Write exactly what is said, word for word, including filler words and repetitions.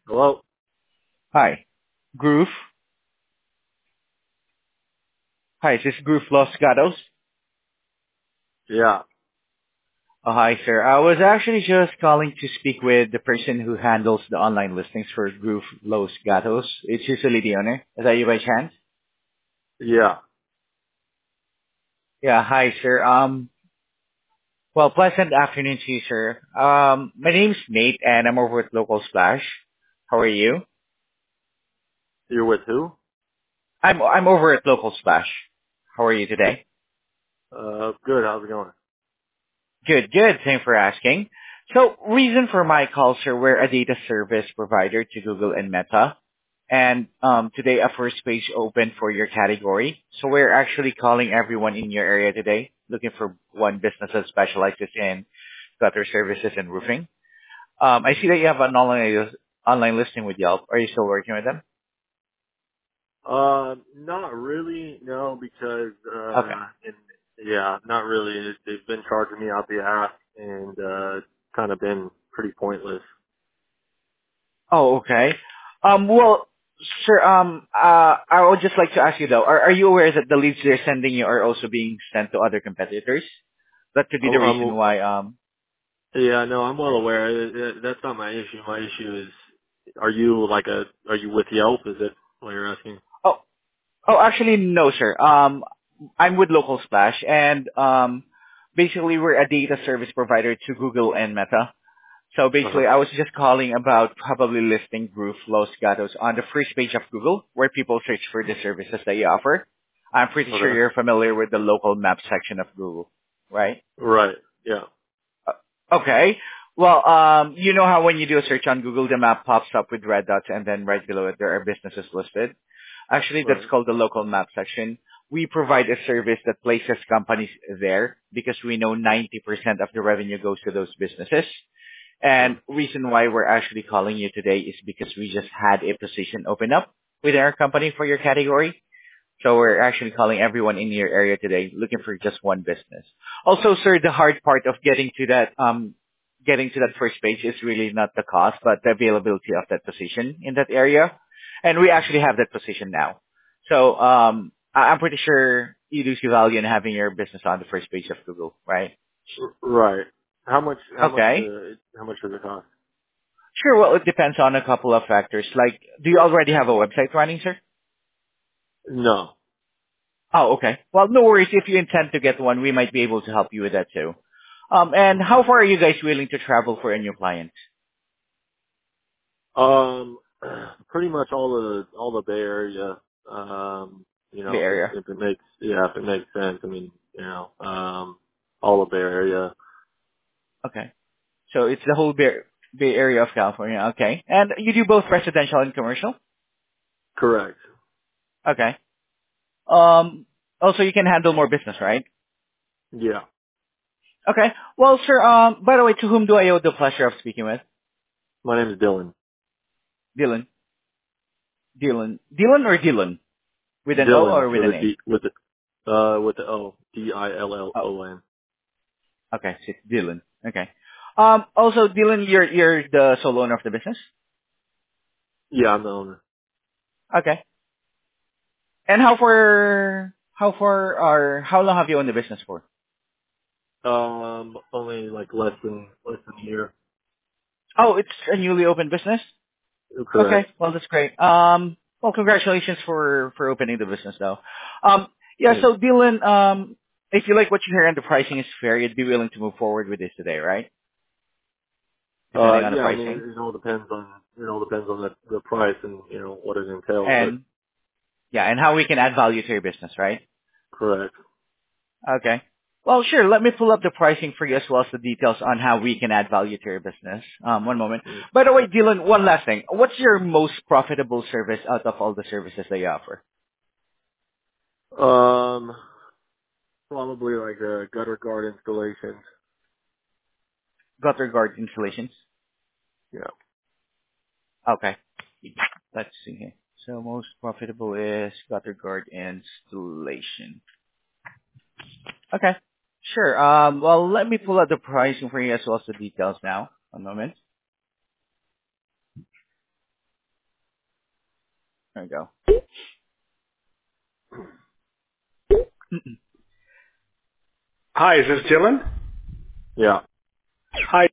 Hello? Hi. Groove. Hi, is this Groove Los Gatos? Yeah. Oh, hi, sir. I was actually just calling to speak with the person who handles the online listings for Groove Los Gatos. It's usually the owner. Is that you by chance? Yeah. Yeah, hi, sir. Um, well, pleasant afternoon to you, sir. Um, my name's Nate, and I'm over at Local Splash. How are you? You're with who? I'm I'm over at Local Splash. How are you today? Uh, good. How's it going? Good, good. Thanks for asking. So, reason for my call, sir, we're a data service provider to Google and Meta. And um, today, a first page open for your category. So we're actually calling everyone in your area today, looking for one business that specializes in gutter services and roofing. Um, I see that you have an online online listing with Yelp. Are you still working with them? Uh, not really, no, because, Okay. uh, and, yeah, not really. It, they've been charging me out the ass and, uh, kind of been pretty pointless. Oh, okay. Um, well, sir, um, uh, I would just like to ask you though, are, are you aware that the leads they're sending you are also being sent to other competitors? That could be I'm, the reason I'm why, um, yeah, no, I'm well aware. It, it, that's not my issue. My issue is, are you like a, are you with Yelp? Is it what you're asking? oh, oh, actually, no, sir. Um, I'm with Local Splash, and um, basically, we're a data service provider to Google and Meta. So Uh-huh. basically, I was just calling about probably listing Groove Los Gatos on the first page of Google, where people search for the services that you offer. I'm pretty sure Okay. you're familiar with the local map section of Google, right? Right. Yeah. Uh, Okay. Well, um, you know how when you do a search on Google, the map pops up with red dots, and then right below it there are businesses listed. Actually, that's Right. called the local map section. We provide a service that places companies there because we know ninety percent of the revenue goes to those businesses. And Mm. reason why we're actually calling you today is because we just had a position open up with our company for your category. So we're actually calling everyone in your area today looking for just one business. Also, sir, the hard part of getting to that um getting to that first page is really not the cost, but the availability of that position in that area. And we actually have that position now. So um I- I'm pretty sure you do see value in having your business on the first page of Google, right? Right. How much? How much? Okay. Uh, how much does it cost? Sure, well it depends on a couple of factors. Like, do you already have a website running, sir? No. Oh, okay. Well, no worries. If you intend to get one, we might be able to help you with that too. Um, and how far are you guys willing to travel for a new client? Um, pretty much all the all the Bay Area. Um, you The know, if, area. if it makes yeah, if it makes sense. I mean, you know, um, all the Bay Area. Okay. So it's the whole Bay, Bay Area of California. Okay. And you do both residential and commercial? Correct. Okay. Um, also you can handle more business, right? Yeah. Okay. Well, sir, um, by the way, to whom do I owe the pleasure of speaking with? My name is Dylan. Dylan. Dylan. Dylan or Dylan? With an O Dylan or with with an a A? D with the uh with the O D I L L Oh, O N. okay. So it's Dylan. Okay. Um, also, Dylan, you're, you're the sole owner of the business? Yeah, I'm the owner. Okay. And how far, how far or how long have you owned the business for? Um, only like less than less than a year. Oh, it's a newly opened business? Correct. Okay, well that's great. Um, well congratulations for, for opening the business though. Um, yeah, Thanks. so Dylan, um, if you like what you hear and the pricing is fair, you'd be willing to move forward with this today, right? Uh, Depending on the yeah, I mean, pricing. it, it all depends on it all depends on the the price and you know what it entails, but And, yeah, and how we can add value to your business, right? correct. Okay. Well, sure. Let me pull up the pricing for you as well as the details on how we can add value to your business. Um, one moment. By the way, Dylan, one last thing. What's your most profitable service out of all the services that you offer? Um, probably like a gutter guard installation. Gutter guard installations. Yeah. Okay. Let's see here. So most profitable is gutter guard installation. Okay. Sure. Um, well, let me pull out the pricing for you as well as the details now. One moment. There we go. Hi, is this Dylan? Yeah. Hi,